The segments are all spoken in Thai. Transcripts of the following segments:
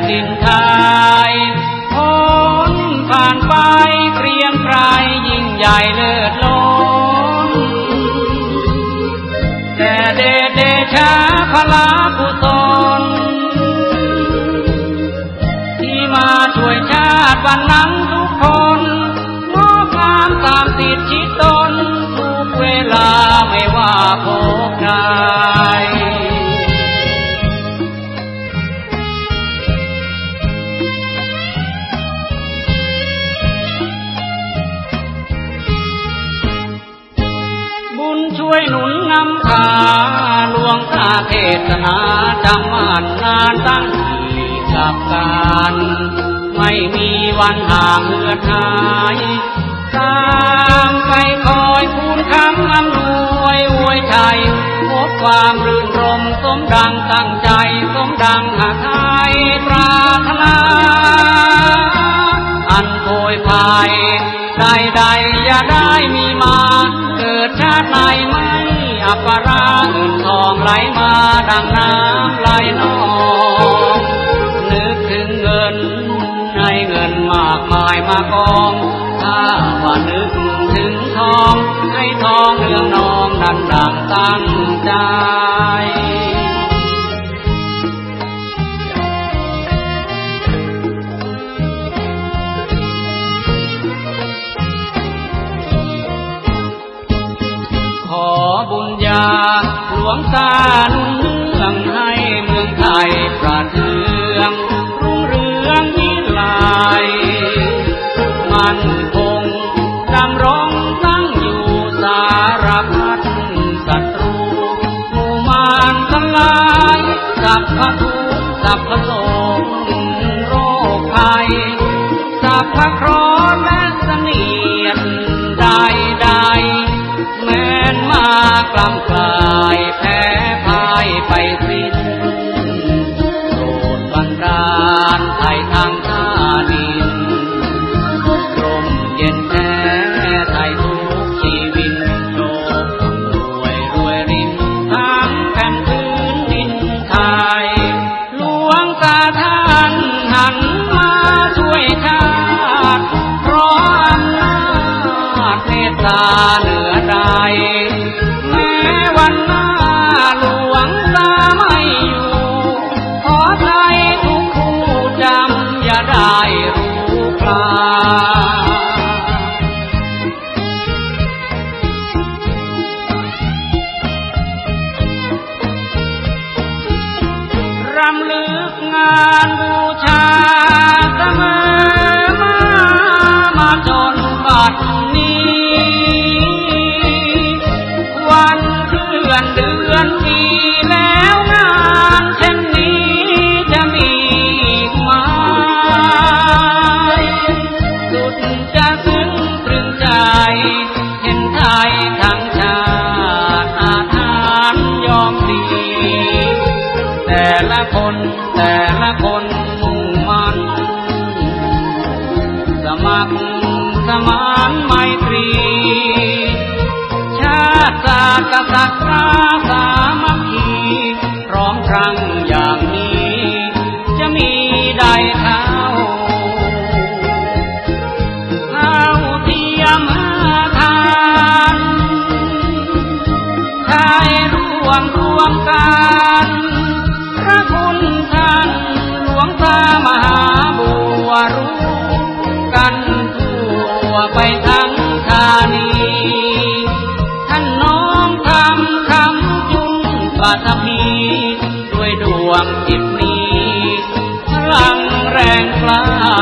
ดินไทยพ้นผ่านไปเกรียงไกรยิ่งใหญ่เลิศล้นแต่เดชะพลากุศลที่มาช่วยชาติวันนั้นทุกคนงอกงามตามติดชิดตนทุกเวลาไม่ว่าพบใครช่วยหนุนนำพาหลวงตาเทศนาจำมั่นนานตั้งที่กับการไม่มีวันห่างเหือดหายตามไปคอยคูณคำอำนวยอวยชัยพบความรื่นรมสมดังตั้งใจสมดังหาไทยปรารถนาอันโผยภายใดๆอย่าได้มีมาเกิดชาติไหนไม่อัปราเงินทองไหลมาดังน้ำไหลนองนึกถึงเงินให้เงินมากมายมากองถ้าว่านึกถึงทองให้ทองเรืองนองดังตั้งใจขอบุญญาหลวงตานุ่งเนืองให้เมืองไทยประเทืองรุ่งเรืองวิไลมั่นคงดำรงตั้งอยู่สารพัดศัตรูหมู่มารทั้งหลายสัพพทุกข์สัพพโศกโรคภัยสัพพเคราะห์และเสนียดใดๆแม้นมากลำกลายแพ้พ่ายไปสิ้นโปรดบันดาลไถ่ทางท่าดินลมเย็นแท้ไถ่ทุกชีวิตโชครวยรินทั้งแผ่นพื้นดินไทยหลวงตาท่านหันมาช่วยชาติเพราะอำนาจเมตตาเหนือใดแม้วันหน้าหลวงตาไม่อยู่ขอไทยทุกผู้จำอย่าได้รู้คลารำลึกงานบูชาเสมอมาจนบัดนี้วันเดือนปีแล้วงานเช่นนี้จะมีไหมสุดจะซึ้งตรึงใจเห็นไทยทั้งชาติอาทานยอมดีแต่ละคนมุ่งมั่นสมัครสมานไมตรีชาติศาสตร์กษัตริย์สามัคคีพร้อมครั้งอย่างนี้จะมีใดเท่าเทียมทานชายร่วมกันพระคุณท่านหลวงตามหาบัวรู้กันทั่วไปทั้งธานีท่านน้อมทำคำจุนปัตภีด้วยดวงจิตนี้พลังแรงกล้า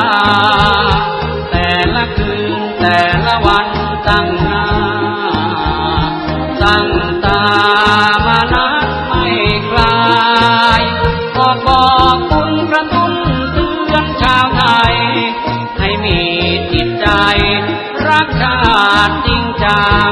แต่ละคืนแต่ละวันตั้งหน้าตั้งตามานับไม่คลายบอกคุณกระตุ้นเตือนชาวไทยให้มีจิตใจรักชาติจริงใจ